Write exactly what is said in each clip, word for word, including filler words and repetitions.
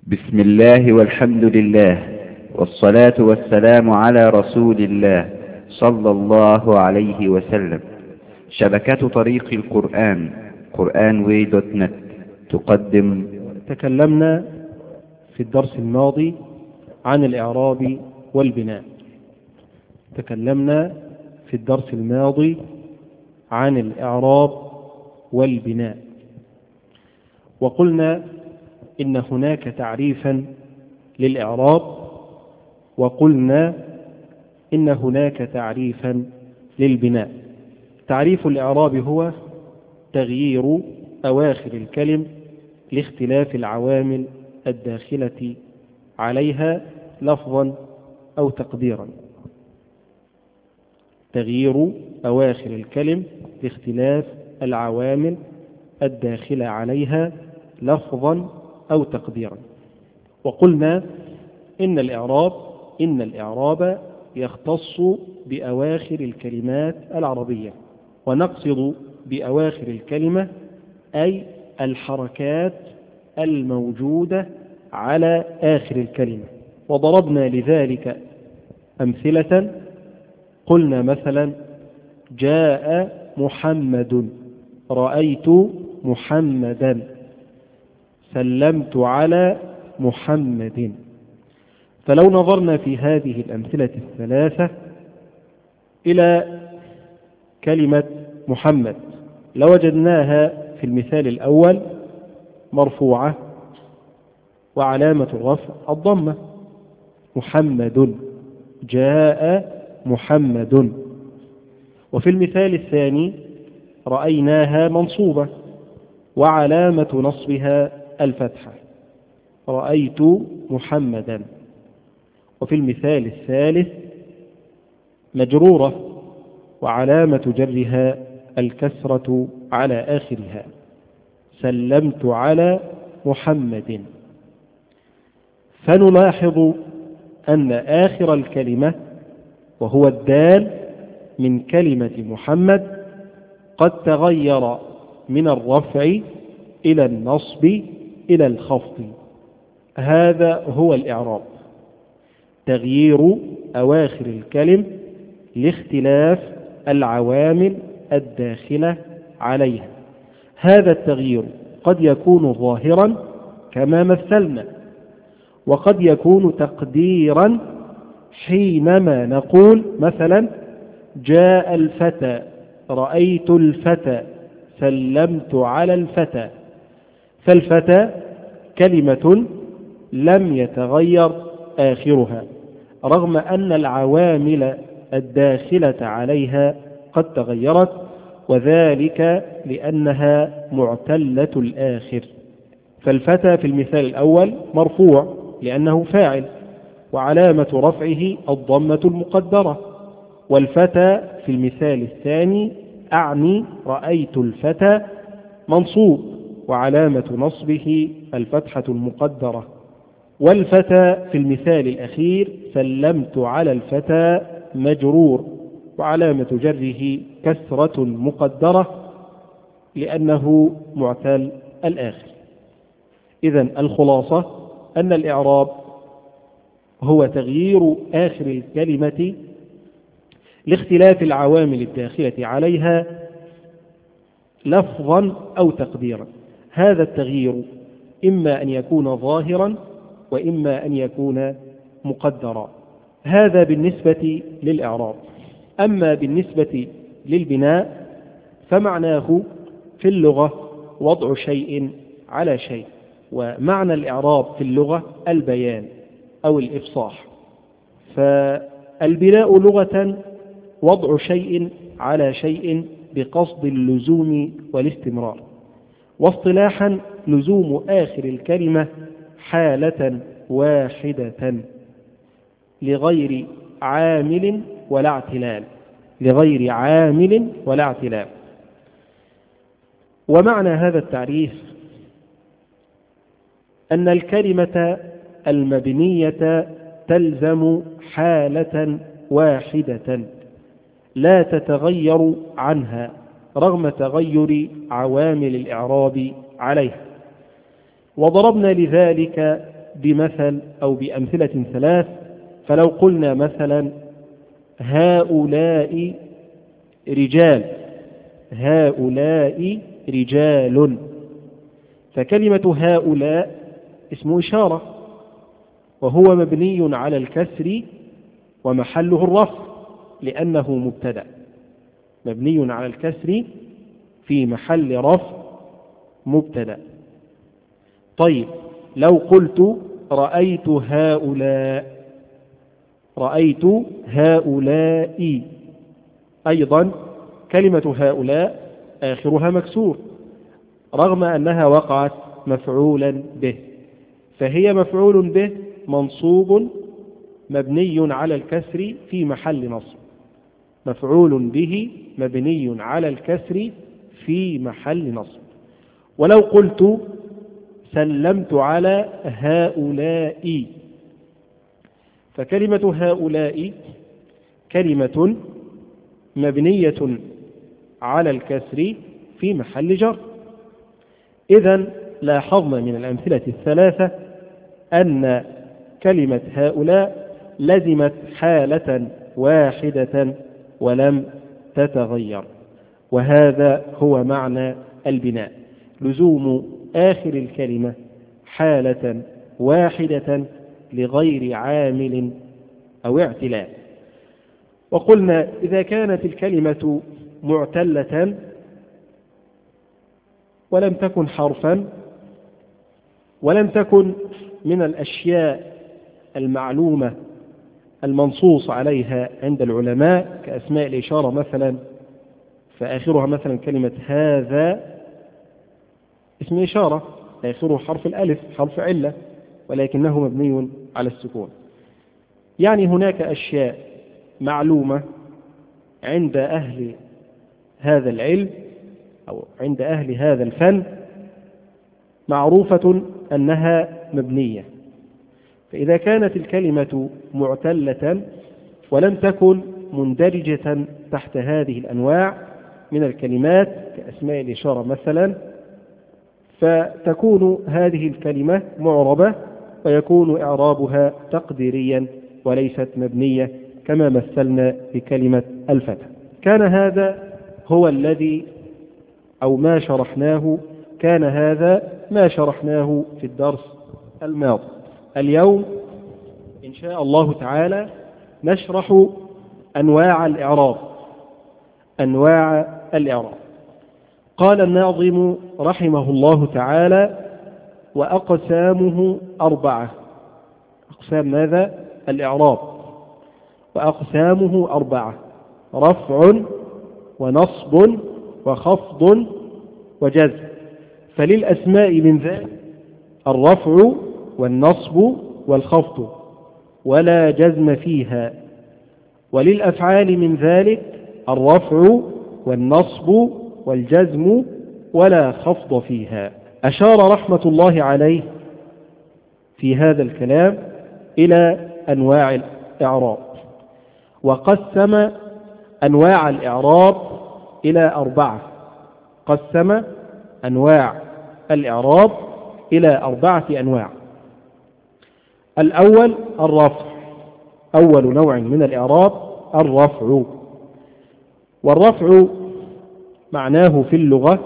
بسم الله والحمد لله والصلاة والسلام على رسول الله صلى الله عليه وسلم. شبكة طريق القرآن قرآن واي دوت نت تقدم. تكلمنا في الدرس الماضي عن الإعراب والبناء. تكلمنا في الدرس الماضي عن الإعراب والبناء وقلنا إن هناك تعريفا للإعراب، وقلنا إن هناك تعريفا للبناء. تعريف الإعراب هو تغيير أواخر الكلم لاختلاف العوامل الداخلة عليها لفظا أو تقديرا. تغيير أواخر الكلم لاختلاف العوامل الداخلة عليها لفظا أو تقديرا. وقلنا إن الإعراب إن الإعراب يختص بأواخر الكلمات العربية، ونقصد بأواخر الكلمة أي الحركات الموجودة على آخر الكلمة. وضربنا لذلك أمثلة. قلنا مثلا: جاء محمد، رأيت محمدا، سلمت على محمد. فلو نظرنا في هذه الأمثلة الثلاثة إلى كلمة محمد لوجدناها في المثال الأول مرفوعة وعلامة الرفع الضمة. محمد، جاء محمد. وفي المثال الثاني رأيناها منصوبة وعلامة نصبها الفتحة، رأيت محمدا. وفي المثال الثالث مجرورة وعلامة جرها الكسرة على آخرها، سلمت على محمد. فنلاحظ أن آخر الكلمة وهو الدال من كلمة محمد قد تغير من الرفع إلى النصب إلى الخفض. هذا هو الإعراب، تغيير أواخر الكلم لاختلاف العوامل الداخلة عليها. هذا التغيير قد يكون ظاهرا كما مثلنا، وقد يكون تقديرا حينما نقول مثلا: جاء الفتى، رأيت الفتى، سلمت على الفتى. فالفتى كلمة لم يتغير آخرها رغم أن العوامل الداخلة عليها قد تغيرت، وذلك لأنها معتلة الآخر. فالفتى في المثال الأول مرفوع لأنه فاعل وعلامة رفعه الضمة المقدرة. والفتى في المثال الثاني أعني رأيت الفتى منصوب وعلامة نصبه الفتحة المقدرة. والفتى في المثال الأخير سلمت على الفتى مجرور وعلامة جره كسرة مقدرة لأنه معتل الآخر. إذن الخلاصة أن الإعراب هو تغيير آخر الكلمة لاختلاف العوامل الداخلة عليها لفظا أو تقديرا. هذا التغيير إما أن يكون ظاهرا وإما أن يكون مقدرا. هذا بالنسبة للإعراب. أما بالنسبة للبناء فمعناه في اللغة وضع شيء على شيء، ومعنى الإعراب في اللغة البيان أو الإفصاح. فالبناء لغة وضع شيء على شيء بقصد اللزوم والاستمرار، واصطلاحا لزوم آخر الكلمة حالة واحدة لغير عامل ولا اعتلال لغير عامل ولا اعتلال. ومعنى هذا التعريف أن الكلمة المبنية تلزم حالة واحدة لا تتغير عنها رغم تغير عوامل الإعراب عليها. وضربنا لذلك بمثل أو بأمثلة ثلاث. فلو قلنا مثلا هؤلاء رجال، هؤلاء رجال، فكلمة هؤلاء اسم إشارة، وهو مبني على الكسر ومحله الرفع لأنه مبتدأ، مبني على الكسر في محل رفع مبتدأ. طيب لو قلت رأيت هؤلاء، رأيت هؤلاء، أيضا كلمة هؤلاء آخرها مكسور رغم أنها وقعت مفعولا به، فهي مفعول به منصوب مبني على الكسر في محل نصب، مفعول به مبني على الكسر في محل نصب. ولو قلت سلمت على هؤلاء، فكلمة هؤلاء كلمة مبنية على الكسر في محل جر. إذن لاحظنا من الأمثلة الثلاثة أن كلمة هؤلاء لزمت حالة واحدة ولم تتغير، وهذا هو معنى البناء، لزوم آخر الكلمة حالة واحدة لغير عامل أو اعتلال. وقلنا إذا كانت الكلمة معتلة ولم تكن حرفا ولم تكن من الأشياء المعلومة المنصوص عليها عند العلماء كأسماء الإشارة مثلا، فآخرها مثلا كلمة هذا اسم إشارة آخره حرف الألف حرف علة ولكنه مبني على السكون. يعني هناك أشياء معلومة عند أهل هذا العلم أو عند أهل هذا الفن معروفة أنها مبنية، فإذا كانت الكلمة معتلة ولم تكن مندرجة تحت هذه الأنواع من الكلمات كأسماء الإشارة مثلا، فتكون هذه الكلمة معربة ويكون إعرابها تقديريا وليست مبنية كما مثلنا بكلمة الفتى. كان هذا هو الذي أو ما شرحناه كان هذا ما شرحناه في الدرس الماضي. اليوم إن شاء الله تعالى نشرح أنواع الإعراب. أنواع الإعراب قال الناظم رحمه الله تعالى وأقسامه أربعة. أقسام ماذا؟ الإعراب. وأقسامه أربعة: رفع ونصب وخفض وجزم. فللأسماء من ذلك الرفع والنصب والخفض ولا جزم فيها، وللأفعال من ذلك الرفع والنصب والجزم ولا خفض فيها. أشار رحمة الله عليه في هذا الكلام إلى أنواع الإعراب، وقسم أنواع الإعراب إلى أربعة. قسم أنواع الإعراب إلى أربعة أنواع. الأول الرفع، أول نوع من الإعراب الرفع. والرفع معناه في اللغة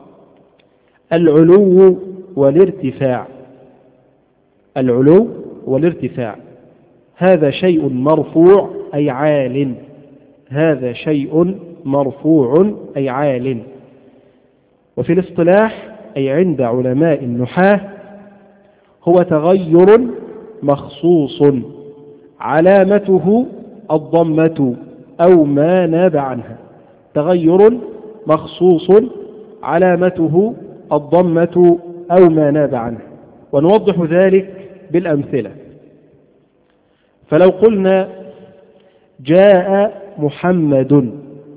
العلو والارتفاع. العلو والارتفاع، هذا شيء مرفوع أي عال، هذا شيء مرفوع أي عال. وفي الاصطلاح أي عند علماء النحاة هو تغير مخصوص علامته الضمة أو ما ناب عنها. تغير مخصوص علامته الضمة أو ما ناب عنها. ونوضح ذلك بالأمثلة. فلو قلنا جاء محمد،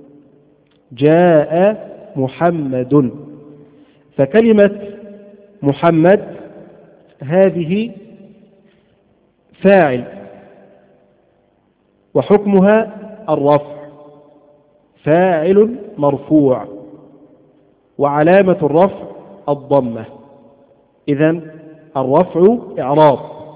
جاء محمد، فكلمة محمد هذه فاعل وحكمها الرفع، فاعل مرفوع وعلامة الرفع الضمة. إذن الرفع إعراب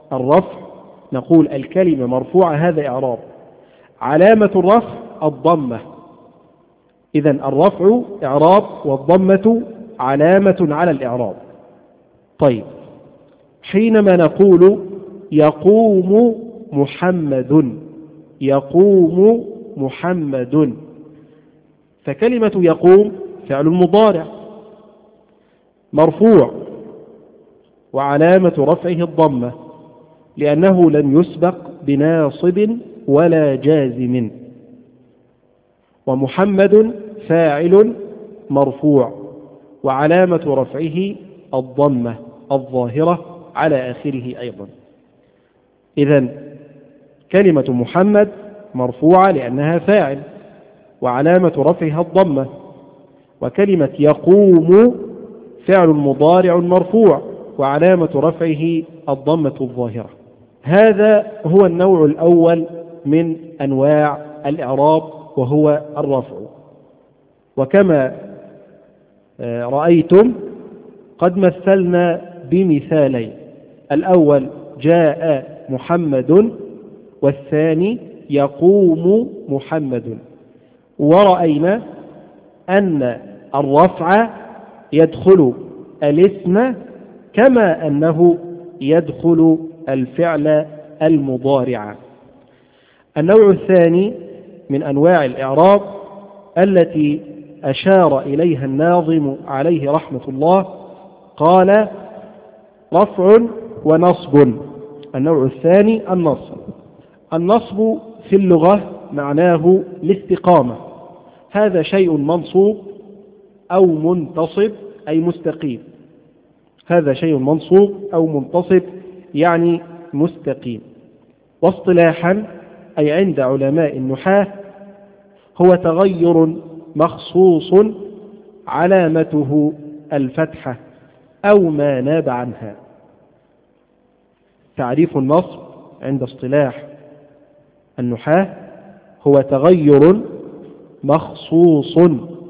الرفع نقول الكلمة مرفوعة، هذا إعراب. علامة الرفع الضمة، إذن الرفع إعراب والضمة علامة على الإعراب. طيب، حينما نقول يقوم محمد، يقوم محمد، فكلمة يقوم فعل مضارع مرفوع وعلامة رفعه الضمة لأنه لم يسبق بناصب ولا جازم. ومحمد فاعل مرفوع وعلامة رفعه الضمة الظاهرة على آخره أيضا. إذن كلمة محمد مرفوعة لأنها فاعل وعلامة رفعها الضمة، وكلمة يقوم فعل مضارع مرفوع وعلامة رفعه الضمة الظاهرة. هذا هو النوع الأول من أنواع الإعراب وهو الرفع. وكما رأيتم قد مثلنا بمثالين، الأول جاء محمد والثاني يقوم محمد، ورأينا أن الرفع يدخل الاسم كما أنه يدخل الفعل المضارع. النوع الثاني من أنواع الإعراب التي أشار إليها الناظم عليه رحمة الله قال رفع ونصب. النوع الثاني النصب. النصب في اللغة معناه الاستقامة، هذا شيء منصوب أو منتصب أي مستقيم، هذا شيء منصوب أو منتصب يعني مستقيم. واصطلاحا أي عند علماء النحاة هو تغير مخصوص علامته الفتحة أو ما ناب عنها. تعريف النصب عند اصطلاح النحاة هو تغير مخصوص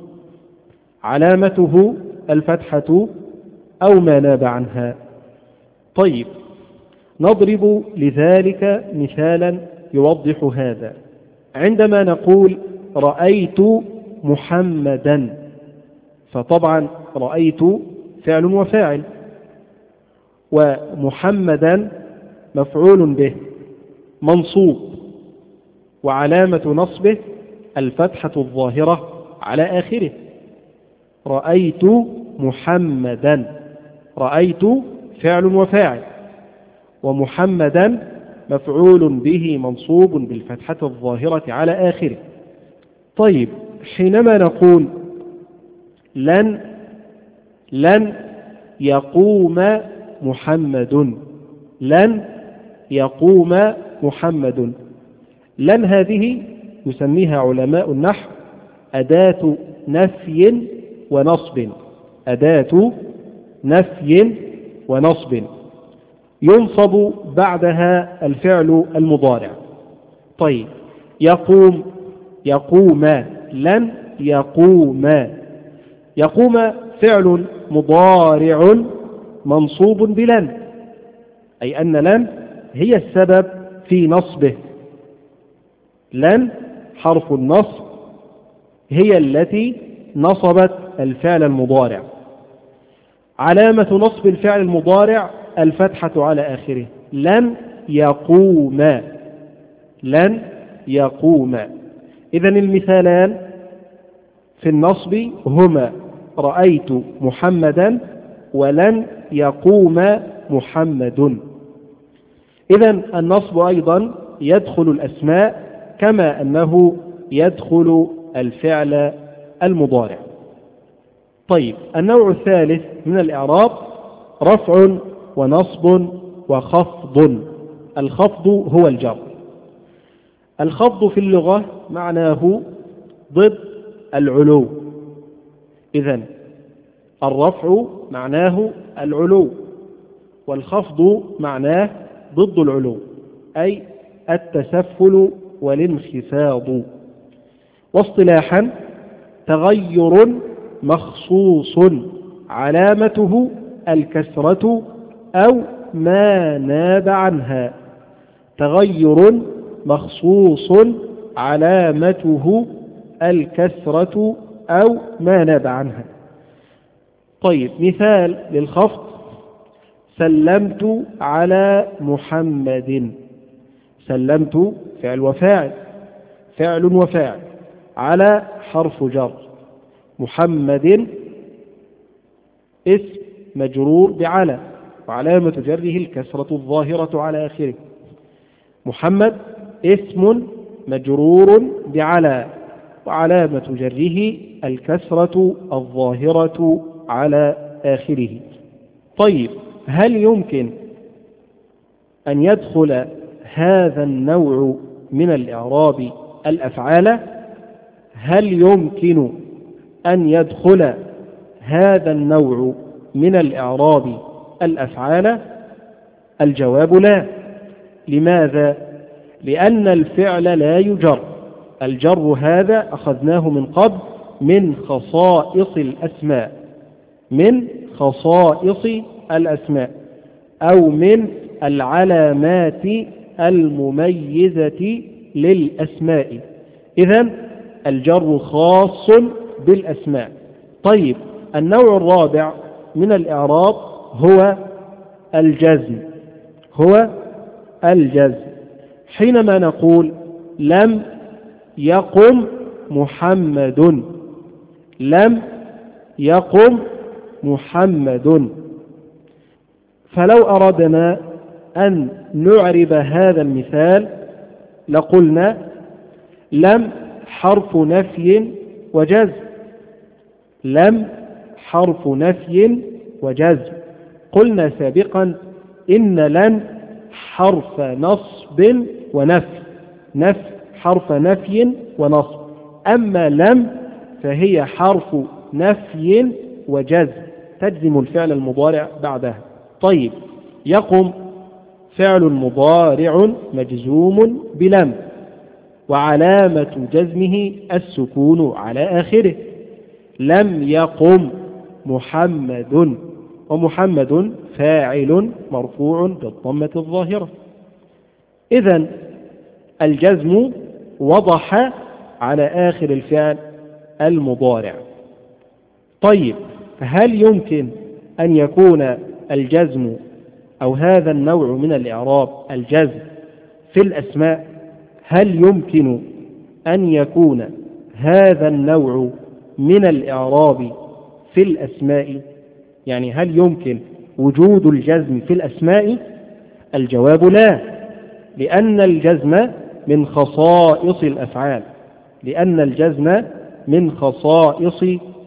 علامته الفتحة أو ما ناب عنها. طيب، نضرب لذلك مثالا يوضح هذا. عندما نقول رأيت محمدا، فطبعا رأيت فعل وفاعل، ومحمدا مفعول به منصوب وعلامة نصبه الفتحة الظاهرة على آخره. رأيت محمدا، رأيت فعل وفاعل ومحمدا مفعول به منصوب بالفتحة الظاهرة على آخره. طيب، حينما نقول لن لن يقوم محمد، لن يقوم محمد، لن هذه يسميها علماء النحو أداة نفي ونصب، أداة نفي ونصب ينصب بعدها الفعل المضارع. طيب، يقوم يقوم لن يقوم، يقوم فعل مضارع منصوب بلن، أي أن لن هي السبب في نصبه. لن حرف النصب هي التي نصبت الفعل المضارع. علامة نصب الفعل المضارع الفتحة على آخره. لن يقوم، لن يقوم. إذن المثالان في النصب هما رأيت محمدا ولن يقوم محمد. إذن النصب أيضا يدخل الأسماء كما أنه يدخل الفعل المضارع. طيب، النوع الثالث من الإعراب رفع ونصب وخفض. الخفض هو الجر. الخفض في اللغة معناه ضد العلو. إذن الرفع معناه العلو والخفض معناه ضد العلو، أي التسفل والانخفاض. واصطلاحا تغير مخصوص علامته الكسرة أو ما ناب عنها، تغير مخصوص علامته الكسرة أو ما ناب عنها. طيب مثال للخفض: سلمت على محمد. سلمت فعل وفاعل، فعل وفاعل، على حرف جر، محمد اسم مجرور بعلى وعلامة جره الكسرة الظاهرة على آخره. محمد اسم مجرور بعلى وعلامة جره الكسرة الظاهرة على آخره. طيب هل يمكن أن يدخل هذا النوع من الإعراب الأفعال؟ هل يمكن أن يدخل هذا النوع من الإعراب الأفعال؟ الجواب لا. لماذا؟ لأن الفعل لا يجر. الجر هذا أخذناه من قبل من خصائص الأسماء، من خصائص الأسماء أو من العلامات المميزة للأسماء. إذن الجر خاص بالأسماء. طيب النوع الرابع من الإعراب هو الجزم. هو الجزم. حينما نقول لم يقم محمد، لم يقم محمد، فلو أردنا أن نعرب هذا المثال لقلنا لم حرف نفي وجزم. لم حرف نفي وجزم. قلنا سابقا إن لن حرف نصب ونفي، نفي حرف نفي ونصب، أما لم فهي حرف نفي وجزم، تجزم الفعل المضارع بعدها. طيب يقم فعل مضارع مجزوم بلم وعلامة جزمه السكون على آخره. لم يقم محمد، ومحمد فاعل مرفوع بالضمة الظاهرة. إذن الجزم وضح على آخر الفعل المضارع. طيب هل يمكن أن يكون الجزم أو هذا النوع من الإعراب الجزم في الأسماء؟ هل يمكن أن يكون هذا النوع من الإعراب في الأسماء؟ يعني هل يمكن وجود الجزم في الأسماء؟ الجواب لا، لأن الجزم من خصائص الأفعال، لأن الجزم من خصائص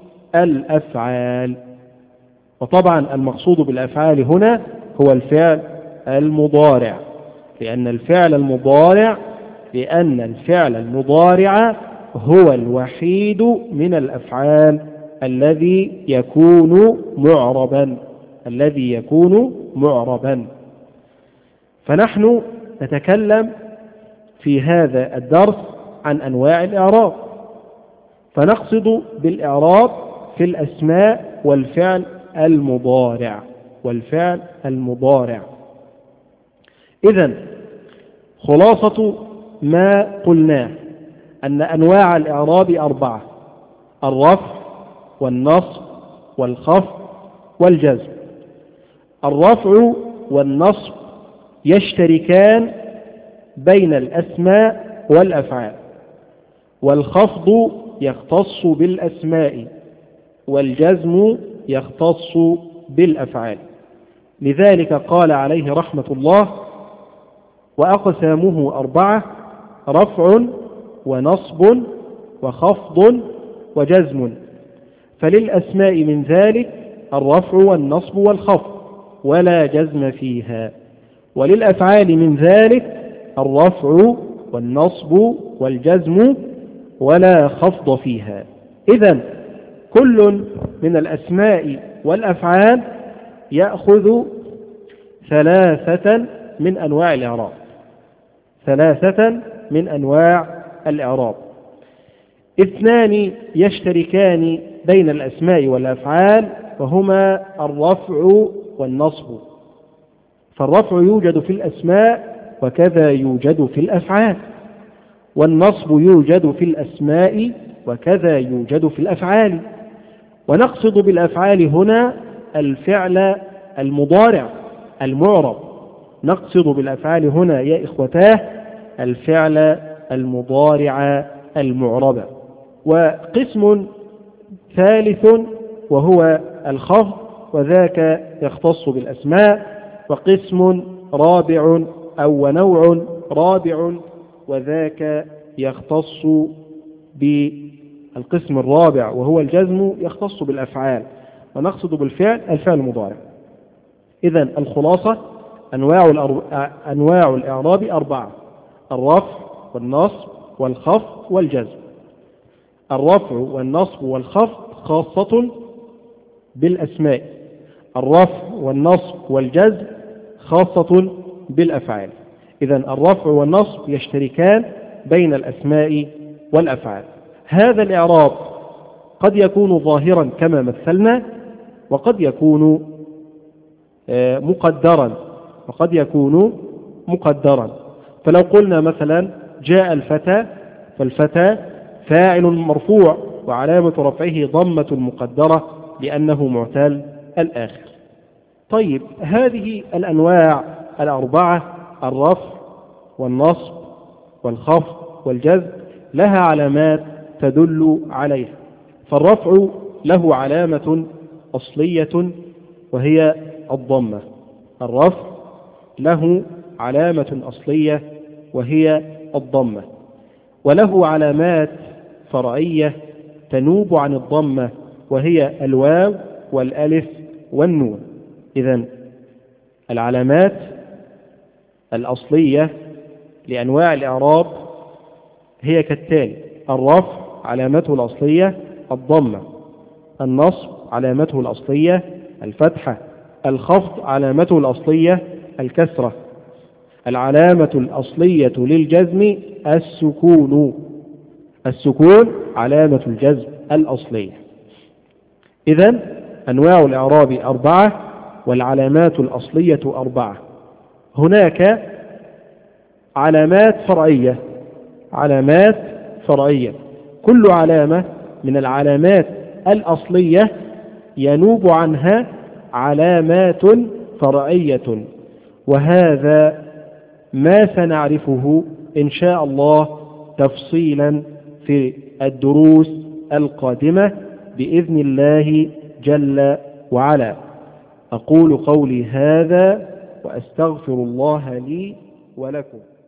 الأفعال. وطبعا المقصود بالأفعال هنا هو الفعل المضارع، لأن الفعل المضارع لأن الفعل المضارع هو الوحيد من الأفعال الذي يكون معربا، الذي يكون معربا. فنحن نتكلم في هذا الدرس عن أنواع الإعراب، فنقصد بالإعراب في الأسماء والفعل المضارع، والفعل المضارع. إذن خلاصة ما قلناه أن أنواع الإعراب أربعة: الرفع والنصب والخفض والجزم. الرفع والنصب يشتركان بين الأسماء والأفعال، والخفض يختص بالأسماء، والجزم يختص بالأفعال. لذلك قال عليه رحمة الله: وأقسامه أربعة: رفع ونصب وخفض وجزم. فللأسماء من ذلك الرفع والنصب والخفض ولا جزم فيها، وللأفعال من ذلك الرفع والنصب والجزم ولا خفض فيها. إذن كل من الأسماء والأفعال يأخذ ثلاثة من أنواع الإعراب، ثلاثة من أنواع الإعراب. اثنان يشتركان بين الأسماء والأفعال وهما الرفع والنصب، فالرفع يوجد في الأسماء وكذا يوجد في الأفعال، والنصب يوجد في الأسماء وكذا يوجد في الأفعال. ونقصد بالأفعال هنا الفعل المضارع المعرب. نقصد بالأفعال هنا يا إخوتاه الفعل المضارع المعرب. وقسم ثالث وهو الخفض، وذاك يختص بالأسماء. وقسم رابع أو ونوع رابع، وذاك يختص بالقسم الرابع وهو الجزم، يختص بالأفعال. ونقصد بالفعل الفعل المضارع. إذن الخلاصة أنواع أنواع الإعراب أربعة: الرفع والنصب والخفض والجزم. الرفع والنصب والخفض خاصة بالأسماء، الرفع والنصب والجزم خاصة بالأفعال. إذن الرفع والنصب يشتركان بين الأسماء والأفعال. هذا الإعراب قد يكون ظاهرا كما مثلنا، وقد يكون مقدرا وقد يكون مقدرا. فلو قلنا مثلا جاء الفتى، فالفتى فاعل مرفوع وعلامة رفعه ضمة مقدرة لأنه معتل الآخر. طيب، هذه الأنواع الأربعة الرفع والنصب والخفض والجزم لها علامات تدل عليها. فالرفع له علامة أصلية وهي الضمة. الرفع له علامة أصلية وهي الضمة، وله علامات فرعية تنوب عن الضمة وهي الواو والألف والنون. إذن العلامات الأصلية لأنواع الإعراب هي كالتالي: الرفع علامته الأصلية الضمة، النصب علامته الأصلية الفتحة، الخفض علامته الأصلية الكسرة، العلامة الأصلية للجزم السكون. السكون علامة الجزم الأصلية. إذن أنواع الإعراب أربعة والعلامات الأصلية أربعة. هناك علامات فرعية علامات فرعية كل علامة من العلامات الأصلية ينوب عنها علامات فرعية، وهذا ما سنعرفه إن شاء الله تفصيلا في الدروس القادمة بإذن الله جل وعلا. أقول قولي هذا وأستغفر الله لي ولكم.